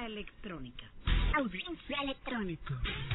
electrónica. Audiencia electrónica.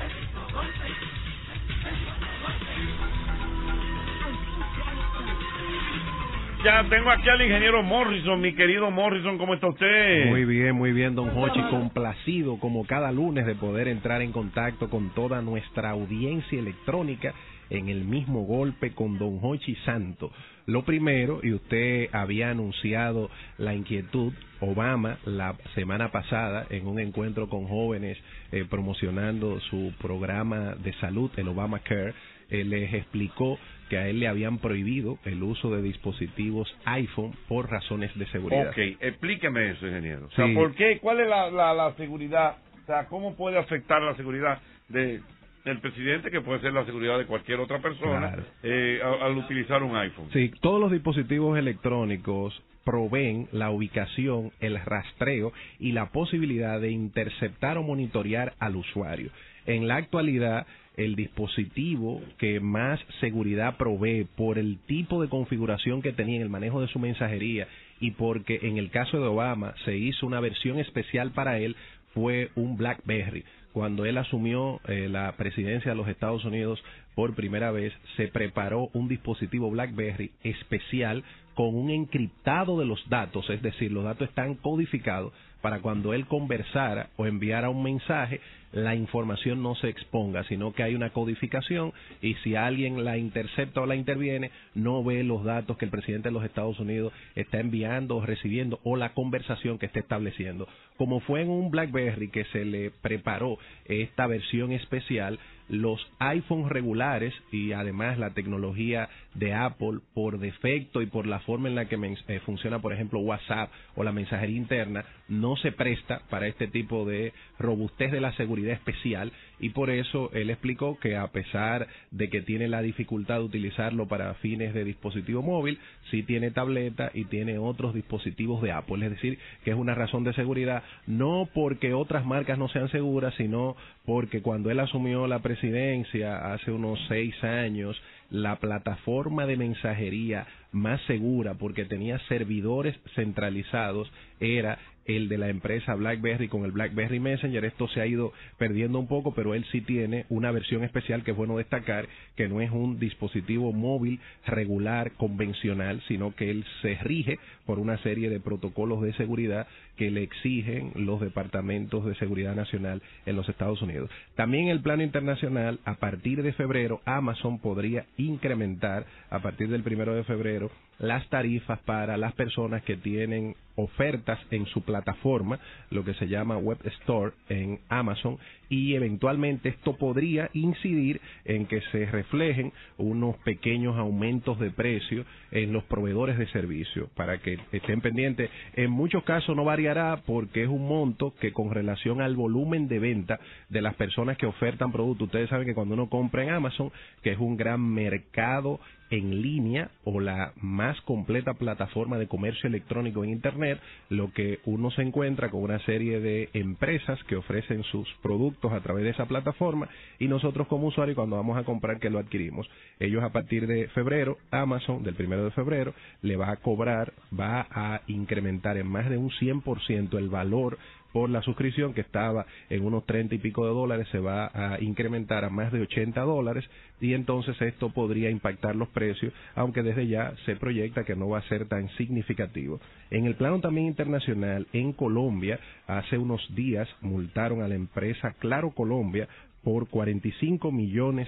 Ya tengo aquí al ingeniero Morrison, mi querido Morrison, ¿cómo está usted? Muy bien, don Jochi, complacido como cada lunes de poder entrar en contacto con toda nuestra audiencia electrónica en el mismo golpe con don Jochi Santo. Lo primero, y usted había anunciado la inquietud, Obama la semana pasada en un encuentro con jóvenes promocionando su programa de salud, el Obamacare, les explicó que a él le habían prohibido el uso de dispositivos iPhone por razones de seguridad. Ok, explíqueme eso, ingeniero. O Sí. sea, ¿por qué? ¿Cuál es la seguridad? O sea, ¿cómo puede afectar la seguridad del presidente, que puede ser la seguridad de cualquier otra persona, claro, al utilizar un iPhone? Sí, todos los dispositivos electrónicos proveen la ubicación, el rastreo y la posibilidad de interceptar o monitorear al usuario. En la actualidad, el dispositivo que más seguridad provee por el tipo de configuración que tenía en el manejo de su mensajería y porque en el caso de Obama se hizo una versión especial para él, fue un BlackBerry. Cuando él asumió la presidencia de los Estados Unidos por primera vez, se preparó un dispositivo BlackBerry especial con un encriptado de los datos, es decir, los datos están codificados para cuando él conversara o enviara un mensaje, la información no se exponga, sino que hay una codificación y si alguien la intercepta o la interviene, no ve los datos que el presidente de los Estados Unidos está enviando o recibiendo o la conversación que está estableciendo. Como fue en un BlackBerry que se le preparó esta versión especial, los iPhones regulares y además la tecnología de Apple por defecto y por la forma en la que funciona, por ejemplo, WhatsApp o la mensajería interna, no se presta para este tipo de robustez de la seguridad especial y por eso él explicó que a pesar de que tiene la dificultad de utilizarlo para fines de dispositivo móvil, sí tiene tableta y tiene otros dispositivos de Apple, es decir, que es una razón de seguridad, no porque otras marcas no sean seguras, sino porque cuando él asumió la presidencia hace unos 6 años, la plataforma de mensajería más segura, porque tenía servidores centralizados, era el de la empresa BlackBerry con el BlackBerry Messenger. Esto se ha ido perdiendo un poco, pero él sí tiene una versión especial que es bueno destacar, que no es un dispositivo móvil regular, convencional, sino que él se rige por una serie de protocolos de seguridad que le exigen los departamentos de seguridad nacional en los Estados Unidos. También en el plano internacional, a partir de febrero, Amazon podría incrementar, a partir del 1 de febrero, las tarifas para las personas que tienen ofertas en su plataforma, lo que se llama Web Store en Amazon, y eventualmente esto podría incidir en que se reflejen unos pequeños aumentos de precio en los proveedores de servicio, para que estén pendientes. En muchos casos no variará porque es un monto que con relación al volumen de venta de las personas que ofertan productos, ustedes saben que cuando uno compra en Amazon, que es un gran mercado en línea o la más completa plataforma de comercio electrónico en Internet, lo que uno se encuentra con una serie de empresas que ofrecen sus productos a través de esa plataforma y nosotros como usuarios cuando vamos a comprar que lo adquirimos. Ellos a partir de febrero, Amazon del 1 de febrero le va a cobrar, va a incrementar en más de un 100% el valor por la suscripción, que estaba en unos 30 y pico de dólares, se va a incrementar a más de $80 y entonces esto podría impactar los precios, aunque desde ya se proyecta que no va a ser tan significativo. En el plano también internacional, en Colombia, hace unos días multaron a la empresa Claro Colombia por $45 millones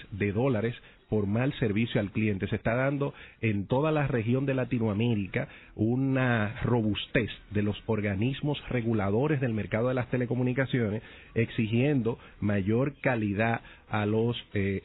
por mal servicio al cliente. Se está dando en toda la región de Latinoamérica una robustez de los organismos reguladores del mercado de las telecomunicaciones, exigiendo mayor calidad a las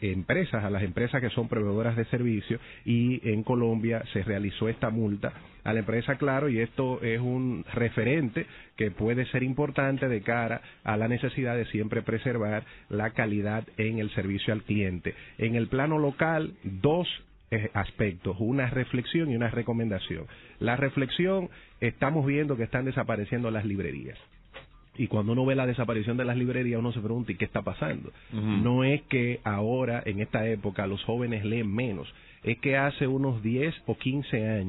empresas que son proveedoras de servicios, y en Colombia se realizó esta multa a la empresa Claro, y esto es un referente que puede ser importante de cara a la necesidad de siempre preservar la calidad en el servicio al cliente. En el plano local, dos aspectos, una reflexión y una recomendación. La reflexión, estamos viendo que están desapareciendo las librerías. Y cuando uno ve la desaparición de las librerías, uno se pregunta, ¿y qué está pasando? No es que ahora, en esta época, los jóvenes leen menos. Es que hace unos 10 o 15 años,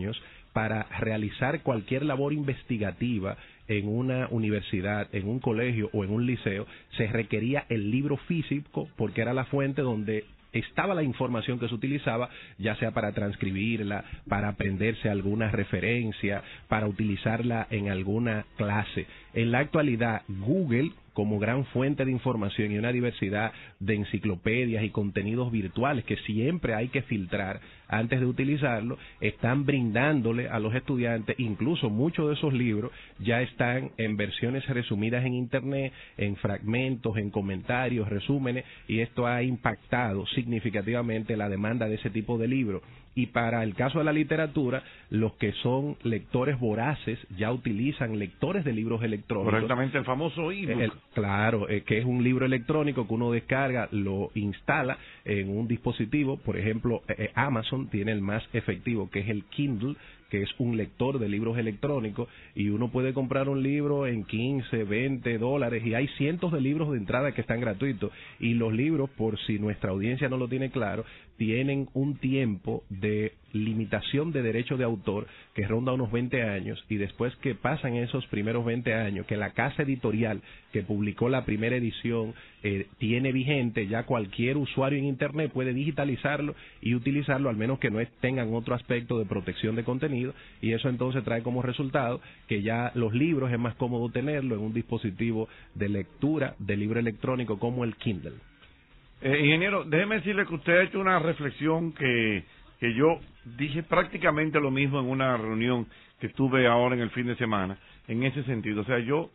para realizar cualquier labor investigativa en una universidad, en un colegio o en un liceo, se requería el libro físico porque era la fuente donde estaba la información que se utilizaba, ya sea para transcribirla, para aprenderse alguna referencia, para utilizarla en alguna clase. En la actualidad, Google, como gran fuente de información y una diversidad de enciclopedias y contenidos virtuales que siempre hay que filtrar antes de utilizarlo, están brindándole a los estudiantes, incluso muchos de esos libros ya están en versiones resumidas en Internet, en fragmentos, en comentarios, resúmenes, y esto ha impactado significativamente la demanda de ese tipo de libros. Y para el caso de la literatura, los que son lectores voraces ya utilizan lectores de libros electrónicos. Correctamente, el famoso ebook. Claro, que es un libro electrónico que uno descarga, lo instala en un dispositivo. Por ejemplo, Amazon tiene el más efectivo, que es el Kindle, que es un lector de libros electrónicos, y uno puede comprar un libro en $15, $20, y hay cientos de libros de entrada que están gratuitos. Y los libros, por si nuestra audiencia no lo tiene claro, tienen un tiempo de limitación de derecho de autor que ronda unos 20 años, y después que pasan esos primeros 20 años, que la casa editorial que publicó la primera edición tiene vigente, ya cualquier usuario en Internet puede digitalizarlo y utilizarlo, al menos que no tengan otro aspecto de protección de contenido, y eso entonces trae como resultado que ya los libros es más cómodo tenerlo en un dispositivo de lectura de libro electrónico como el Kindle. Ingeniero, déjeme decirle que usted ha hecho una reflexión que yo dije prácticamente lo mismo en una reunión que tuve ahora en el fin de semana, en ese sentido. O sea, yo,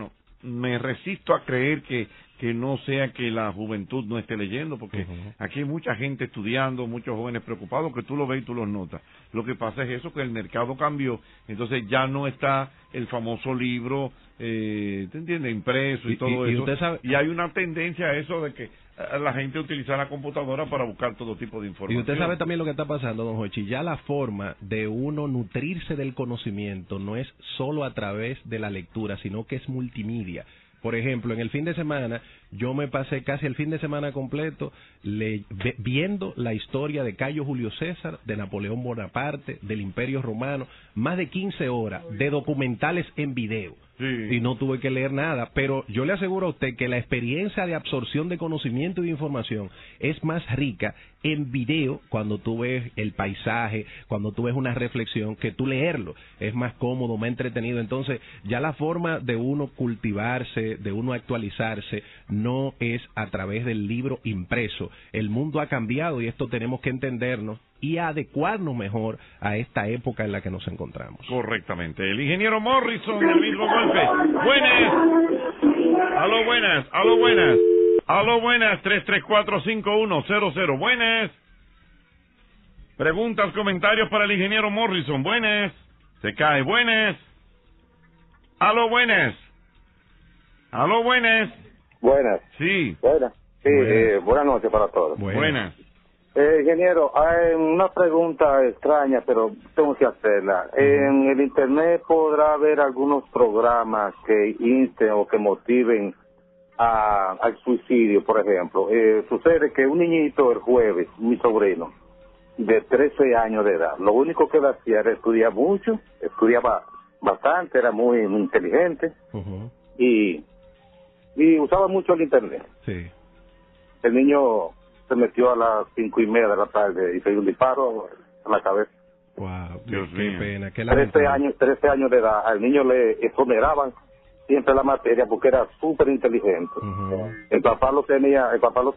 me resisto a creer que no sea que la juventud no esté leyendo, porque aquí hay mucha gente estudiando, muchos jóvenes preocupados, que tú lo ves y tú los notas. Lo que pasa es eso, que el mercado cambió, entonces ya no está el famoso libro, ¿te entiendes?, impreso y todo eso. Usted sabe, y hay una tendencia a eso de que la gente utiliza la computadora para buscar todo tipo de información. Y usted sabe también lo que está pasando, don Jochi, ya la forma de uno nutrirse del conocimiento no es solo a través de la lectura, sino que es multimedia. Por ejemplo, en el fin de semana, yo me pasé casi el fin de semana completo viendo la historia de Cayo Julio César, de Napoleón Bonaparte, del Imperio Romano, más de 15 horas de documentales en video. Sí. Y no tuve que leer nada, pero yo le aseguro a usted que la experiencia de absorción de conocimiento y de información es más rica en video, cuando tú ves el paisaje, cuando tú ves una reflexión, que tú leerlo. Es más cómodo, más entretenido. Entonces, ya la forma de uno cultivarse, de uno actualizarse, no es a través del libro impreso. El mundo ha cambiado y esto tenemos que entendernos y adecuarnos mejor a esta época en la que nos encontramos. Correctamente. El ingeniero Morrison, el mismo golpe. Buenas. Aló, buenas. Aló, buenas. Aló, buenas. 334-5100. Buenas. Preguntas, comentarios para el ingeniero Morrison. Buenas. Se cae. Buenas. Aló, buenas. Aló, buenas. Buenas. Sí. Buenas. Sí, buenas noches para todos. Buenas. Ingeniero, hay una pregunta extraña, pero tengo que hacerla. En el Internet podrá haber algunos programas que insten o que motiven al suicidio, por ejemplo. Sucede que un niñito el jueves, mi sobrino, de 13 años de edad, lo único que él hacía era estudiar mucho, estudiaba bastante, era muy inteligente y usaba mucho el Internet. Sí. El niño se metió a las 5:30 de la tarde y se dio un disparo a la cabeza. Wow, Dios qué mío. pena. Qué 13 años de edad. Al niño le exoneraban siempre la materia porque era súper inteligente. El papá lo tenía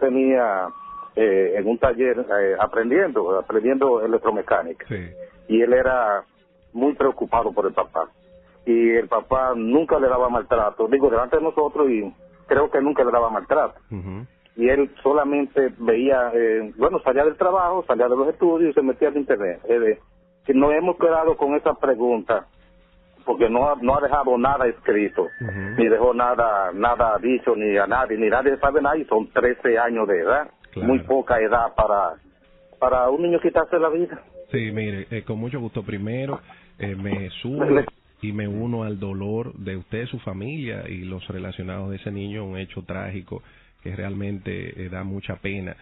en un taller aprendiendo electromecánica. Sí. Y él era muy preocupado por el papá. Y el papá nunca le daba maltrato. Digo, delante de nosotros, y creo que nunca le daba maltrato. Y él solamente veía, salía del trabajo, salía de los estudios y se metía al Internet. Si nos hemos quedado con esa pregunta, porque no ha dejado nada escrito, ni dejó nada dicho, ni nadie sabe nada, y son 13 años de edad, claro. Muy poca edad para un niño quitarse la vida. Sí, mire, con mucho gusto. Primero, me sumo y me uno al dolor de usted, su familia y los relacionados de ese niño, un hecho trágico que realmente da mucha pena.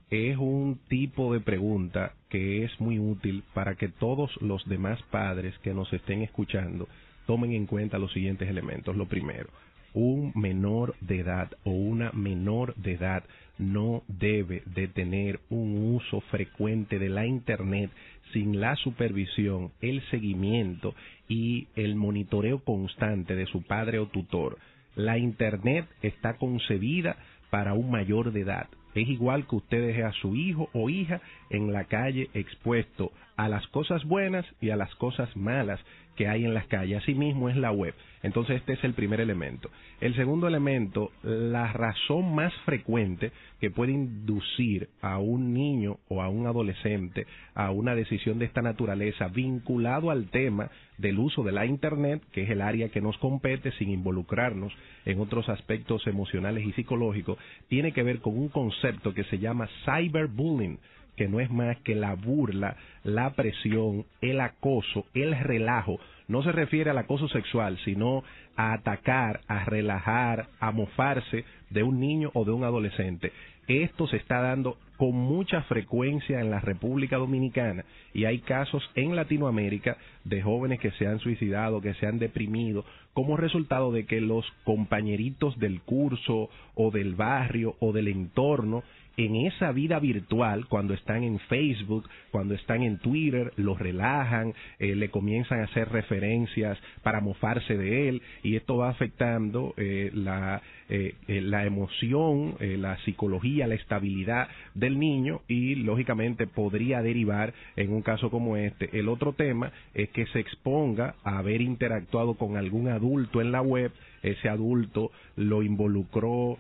es un tipo de pregunta que es muy útil para que todos los demás padres que nos estén escuchando tomen en cuenta los siguientes elementos. Lo primero, un menor de edad o una menor de edad no debe de tener un uso frecuente de la Internet sin la supervisión, el seguimiento y el monitoreo constante de su padre o tutor. La Internet está concebida para un mayor de edad. Es igual que usted deje a su hijo o hija en la calle expuesto a las cosas buenas y a las cosas malas que hay en las calles. Asimismo es la web. Entonces este es el primer elemento. El segundo elemento, la razón más frecuente que puede inducir a un niño o a un adolescente a una decisión de esta naturaleza vinculado al tema del uso de la Internet, que es el área que nos compete sin involucrarnos en otros aspectos emocionales y psicológicos, tiene que ver con un concepto que se llama cyberbullying, que no es más que la burla, la presión, el acoso, el relajo. No se refiere al acoso sexual, sino a atacar, a relajar, a mofarse de un niño o de un adolescente. Esto se está dando con mucha frecuencia en la República Dominicana y hay casos en Latinoamérica de jóvenes que se han suicidado, que se han deprimido, como resultado de que los compañeritos del curso o del barrio o del entorno en esa vida virtual, cuando están en Facebook, cuando están en Twitter, los relajan, le comienzan a hacer referencias para mofarse de él, y esto va afectando la emoción, la psicología, la estabilidad del niño, y lógicamente podría derivar en un caso como este. El otro tema es que se exponga a haber interactuado con algún adulto en la web, ese adulto lo involucró,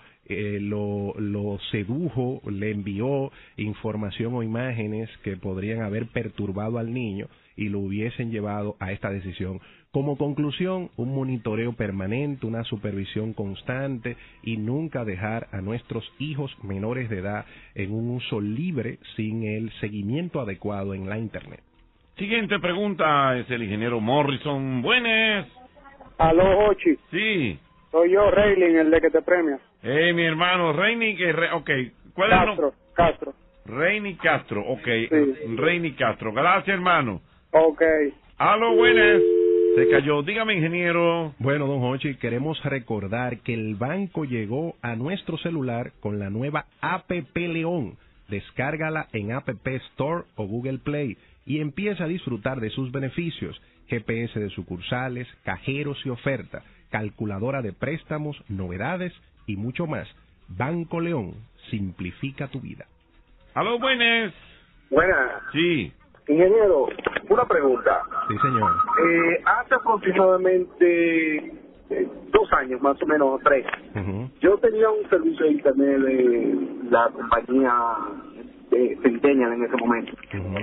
lo sedujo, le envió información o imágenes que podrían haber perturbado al niño y lo hubiesen llevado a esta decisión. Como conclusión, un monitoreo permanente, una supervisión constante y nunca dejar a nuestros hijos menores de edad en un uso libre sin el seguimiento adecuado en la Internet. Siguiente pregunta es el ingeniero Morrison. Buenas. Aló, Ochi. Sí. Soy yo, Rayling, el de que te premia. Mi hermano, Reini, ¿cuál es el nombre? Castro. Reini Castro, Sí. Reini Castro. Gracias, hermano. Ok. Aló, buenas. Se cayó. Dígame, ingeniero. Bueno, don Hochi, queremos recordar que el banco llegó a nuestro celular con la nueva APP León. Descárgala en App Store o Google Play y empieza a disfrutar de sus beneficios: GPS de sucursales, cajeros y oferta, calculadora de préstamos, novedades y mucho más. Banco León, simplifica tu vida. Aló, buenas. Buenas. Sí. Ingeniero, una pregunta. Sí, señor. Hace aproximadamente 2 años, más o menos 3, yo tenía un servicio de internet de la compañía de Centennial en ese momento.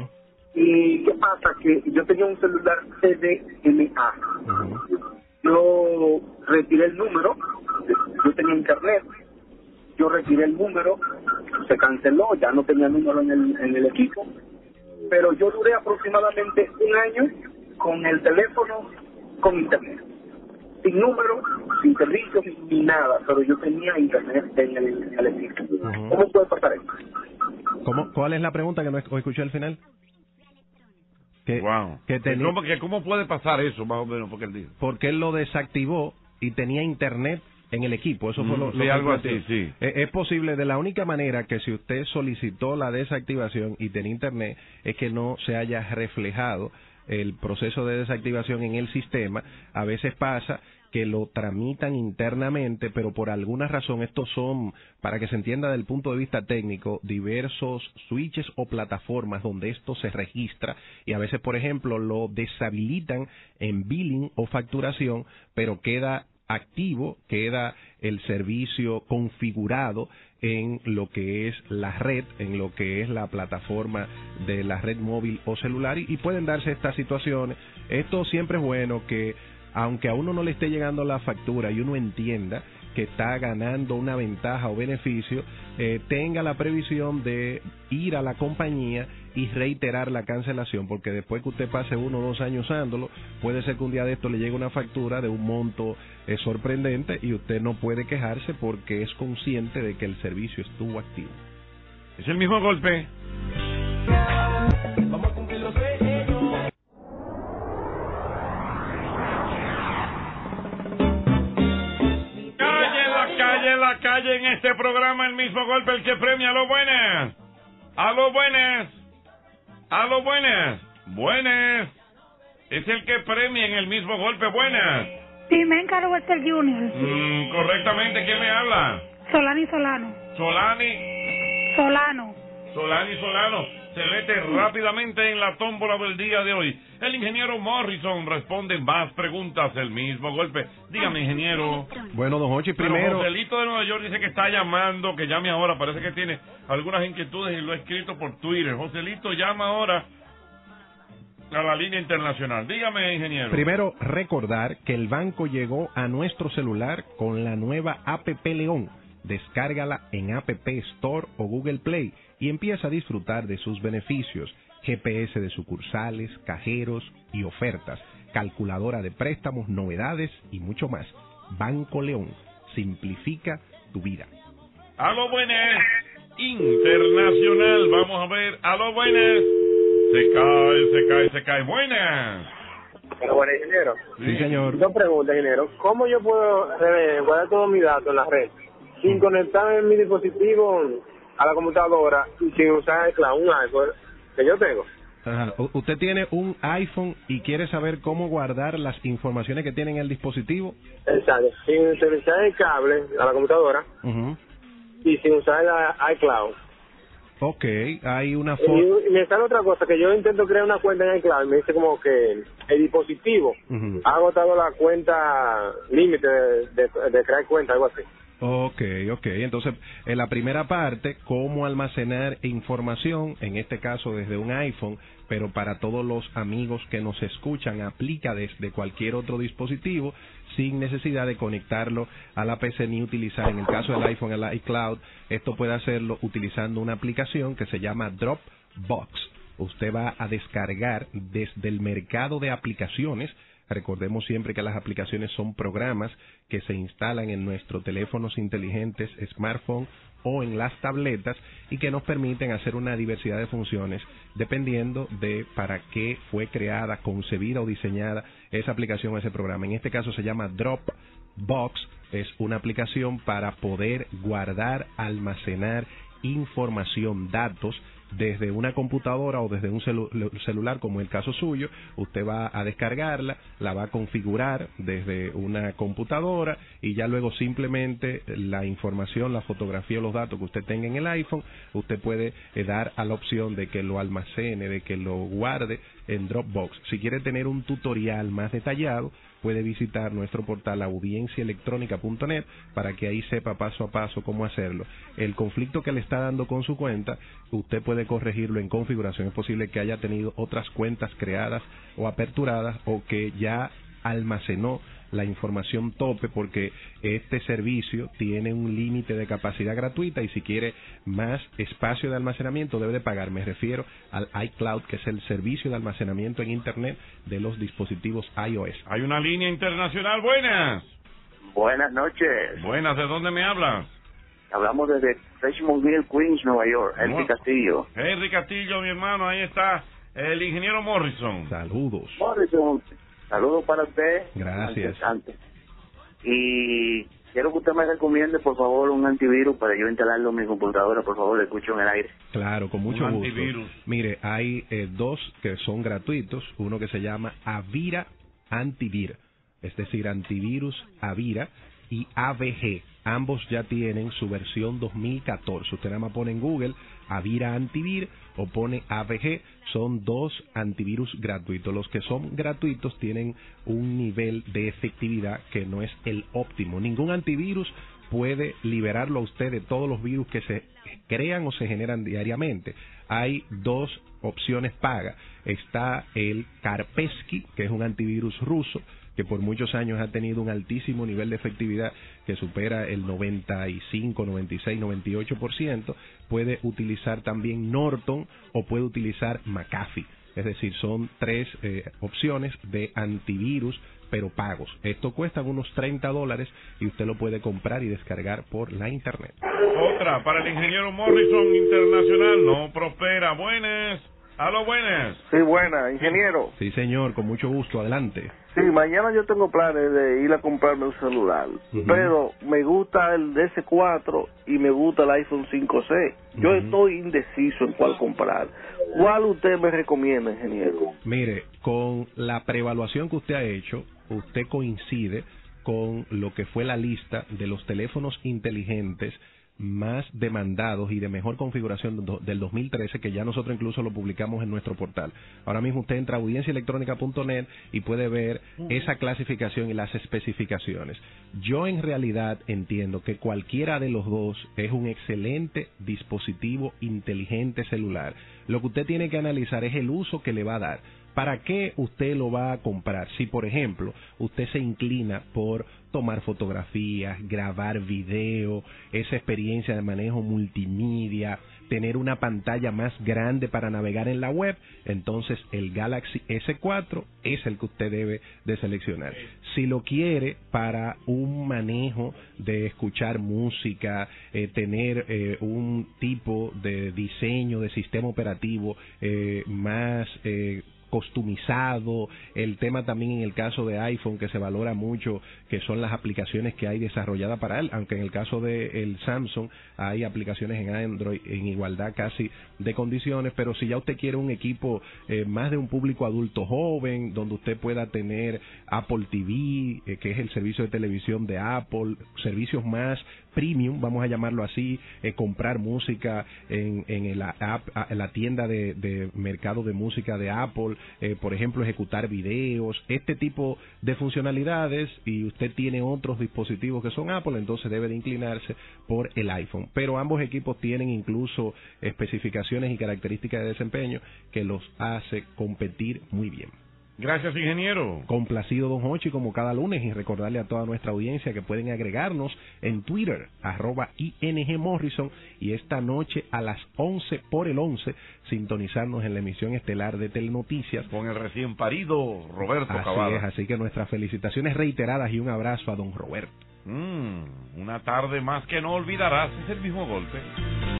¿Y qué pasa? Que yo tenía un celular CDMA. Yo retiré el número, yo tenía internet, yo retiré el número, se canceló, ya no tenía número en el equipo, pero yo duré aproximadamente 1 año con el teléfono con internet, sin número, sin servicios ni nada, pero yo tenía internet en el equipo. ¿Cómo puede pasar eso? ¿Cuál es la pregunta que no escuché al final? ¿Cómo puede pasar eso, más o menos? Porque él lo desactivó y tenía internet en el equipo. Eso fue lo que algo así, sí. Es posible. De la única manera que si usted solicitó la desactivación y tenía internet es que no se haya reflejado el proceso de desactivación en el sistema. A veces pasa que lo tramitan internamente, pero por alguna razón estos son, para que se entienda desde el punto de vista técnico, diversos switches o plataformas donde esto se registra, y a veces, por ejemplo, lo deshabilitan en billing o facturación, pero queda activo, queda el servicio configurado en lo que es la red, en lo que es la plataforma de la red móvil o celular, y pueden darse estas situaciones. Esto siempre es bueno que, aunque a uno no le esté llegando la factura y uno entienda que está ganando una ventaja o beneficio, tenga la previsión de ir a la compañía y reiterar la cancelación, porque después que usted pase 1 o 2 años usándolo, puede ser que un día de esto le llegue una factura de un monto sorprendente y usted no puede quejarse porque es consciente de que el servicio estuvo activo. Es el mismo golpe. Vamos a cumplir los sueños. La calle en este programa, el mismo golpe, el que premia. ¡Aló, buenas! ¡Aló, buenas! ¡Aló, buenas! ¡Buenas! Es el que premia en el mismo golpe. ¡Buenas! Pimenca Wester Junior. Correctamente, ¿quién me habla? Solano. Solano. Se mete rápidamente en la tómbola del día de hoy. El ingeniero Morrison responde más preguntas, el mismo golpe. Dígame, ingeniero. Bueno, don Hochi, Pero primero... Joselito de Nueva York dice que está llamando, que llame ahora. Parece que tiene algunas inquietudes y lo ha escrito por Twitter. Joselito, llama ahora a la línea internacional. Dígame, ingeniero. Primero, recordar que el banco llegó a nuestro celular con la nueva APP León. Descárgala en App Store o Google Play y empieza a disfrutar de sus beneficios: GPS de sucursales, cajeros y ofertas, calculadora de préstamos, novedades y mucho más. Banco León, simplifica tu vida. Aló, buenas. Internacional, vamos a ver. Aló, buenas. Se cae. Buenas. Bueno, ingeniero. Sí, señor. Dos preguntas, ingeniero. ¿Cómo yo puedo guardar todos mis datos en la red sin conectar mi dispositivo a la computadora y sin usar un iPhone que yo tengo? Ajá. ¿Usted tiene un iPhone y quiere saber cómo guardar las informaciones que tiene en el dispositivo? Exacto, sin utilizar el cable a la computadora y sin usar el iCloud. Ok, hay una forma... Y me sale otra cosa, que yo intento crear una cuenta en iCloud y me dice como que el dispositivo ha agotado la cuenta límite de crear cuenta, algo así. Ok. Entonces, en la primera parte, cómo almacenar información, en este caso desde un iPhone, pero para todos los amigos que nos escuchan, aplica desde cualquier otro dispositivo, sin necesidad de conectarlo a la PC ni utilizar, en el caso del iPhone, el iCloud. Esto puede hacerlo utilizando una aplicación que se llama Dropbox. Usted va a descargar desde el mercado de aplicaciones. Recordemos siempre que las aplicaciones son programas que se instalan en nuestros teléfonos inteligentes, smartphone o en las tabletas y que nos permiten hacer una diversidad de funciones dependiendo de para qué fue creada, concebida o diseñada esa aplicación o ese programa. En este caso se llama Dropbox. Es una aplicación para poder guardar, almacenar información, datos, desde una computadora o desde un celular, como el caso suyo. Usted va a descargarla, la va a configurar desde una computadora y ya luego simplemente la información, la fotografía o los datos que usted tenga en el iPhone, usted puede dar a la opción de que lo almacene, de que lo guarde en Dropbox. Si quiere tener un tutorial más detallado, puede visitar nuestro portal audienciaelectronica.net para que ahí sepa paso a paso cómo hacerlo. El conflicto que le está dando con su cuenta, usted puede corregirlo en configuración. Es posible que haya tenido otras cuentas creadas o aperturadas o que ya almacenó la información tope, porque este servicio tiene un límite de capacidad gratuita y si quiere más espacio de almacenamiento debe de pagar. Me refiero al iCloud, que es el servicio de almacenamiento en Internet de los dispositivos iOS. Hay una línea internacional. Buenas. Buenas noches. Buenas, ¿de dónde me hablas? Hablamos desde Richmondville, Queens, Nueva York. Henry Castillo. Henry Castillo, mi hermano, ahí está el ingeniero Morrison. Saludos. Morrison, saludos para usted. Gracias. Y quiero que usted me recomiende, por favor, un antivirus para yo instalarlo en mi computadora. Por favor, le escucho en el aire. Claro, con mucho gusto. Antivirus. Mire, hay dos que son gratuitos. Uno que se llama Avira Antivir, es decir, antivirus Avira, y AVG. Ambos ya tienen su versión 2014. Usted nada más pone en Google Avira Antivir o pone AVG. Son dos antivirus gratuitos. Los que son gratuitos tienen un nivel de efectividad que no es el óptimo. Ningún antivirus puede liberarlo a usted de todos los virus que se crean o se generan diariamente. Hay dos opciones pagas. Está el Kaspersky, que es un antivirus ruso, que por muchos años ha tenido un altísimo nivel de efectividad que supera el 95, 96, 98%. Puede utilizar también Norton o puede utilizar McAfee. es decir, son 3 opciones de antivirus pero pagos. Esto cuesta unos $30 y usted lo puede comprar y descargar por la internet. Otra, para el ingeniero Morrison Internacional, no prospera. Buenas. Aló, buenas. Sí, buenas, ingeniero. Sí, señor, con mucho gusto, adelante. Sí, mañana yo tengo planes de ir a comprarme un celular, pero me gusta el DS4 y me gusta el iPhone 5C. Yo estoy indeciso en cuál comprar. ¿Cuál usted me recomienda, ingeniero? Mire, con la preevaluación que usted ha hecho, usted coincide con lo que fue la lista de los teléfonos inteligentes más demandados y de mejor configuración del 2013, que ya nosotros incluso lo publicamos en nuestro portal. Ahora mismo usted entra a audienciaelectronica.net y puede ver esa clasificación y las especificaciones. Yo en realidad entiendo que cualquiera de los dos es un excelente dispositivo inteligente celular. Lo que usted tiene que analizar es el uso que le va a dar. ¿Para qué usted lo va a comprar? Si, por ejemplo, usted se inclina por tomar fotografías, grabar video, esa experiencia de manejo multimedia, tener una pantalla más grande para navegar en la web, entonces el Galaxy S4 es el que usted debe de seleccionar. Si lo quiere para un manejo de escuchar música, tener un tipo de diseño de sistema operativo más customizado, el tema también en el caso de iPhone que se valora mucho, que son las aplicaciones que hay desarrolladas para él, aunque en el caso de el Samsung hay aplicaciones en Android en igualdad casi de condiciones, pero si ya usted quiere un equipo más de un público adulto joven, donde usted pueda tener Apple TV, que es el servicio de televisión de Apple, servicios más premium, vamos a llamarlo así, comprar música en la tienda de mercado de música de Apple, por ejemplo, ejecutar videos, este tipo de funcionalidades, y usted tiene otros dispositivos que son Apple, entonces debe de inclinarse por el iPhone. Pero ambos equipos tienen incluso especificaciones y características de desempeño que los hace competir muy bien. Gracias, ingeniero. Complacido, don Jochi, como cada lunes, y recordarle a toda nuestra audiencia que pueden agregarnos en Twitter, @INGMorrison, y esta noche a las 11 por el 11, sintonizarnos en la emisión estelar de Telenoticias. Con el recién parido Roberto Cavada. Así es, así que nuestras felicitaciones reiteradas y un abrazo a don Roberto. Una tarde más que no olvidarás, es el mismo golpe.